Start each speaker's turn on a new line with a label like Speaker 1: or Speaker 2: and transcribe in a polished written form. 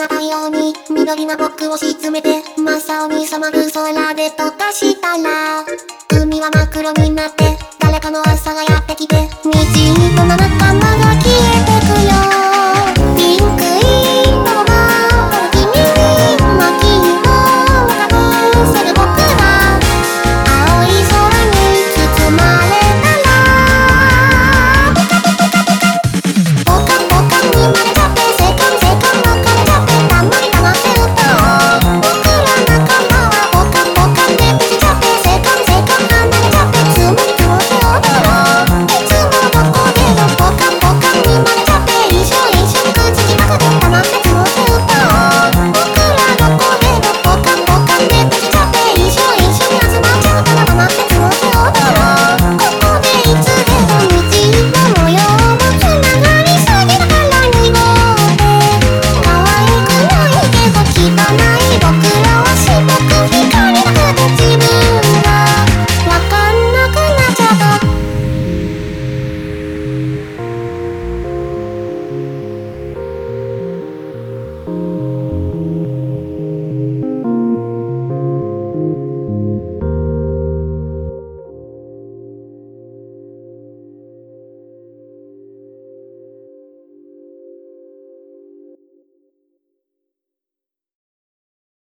Speaker 1: な太陽に緑が僕を沈めて真っ青に染まる空で溶かしたら、海は真っ黒になって誰かの朝がやってきて、虹色の仲間が消えてくよ。ピンク色のまま君に巻き色をかぶせる僕ら、青い空に包まれたら、ポカポカに生まれちゃって、セカンセカン別れちゃって、たまに黙ってると僕ら仲間はポカポカでプチちゃって、セカンセカン離れちゃって、つむりつむって踊ろう。いつもどこでもポカポカに生まれちゃって、一緒一緒に口近くで黙ってつむってると僕らどこでもポカポカでプチちゃって、一緒一緒に集まっちゃうから黙ってつむって踊ろう。ここでいつでも虹の模様もつながりすぎだから濁って可愛くないけど汚い僕らは白く光りなくて自分がわかんなくなっちゃった。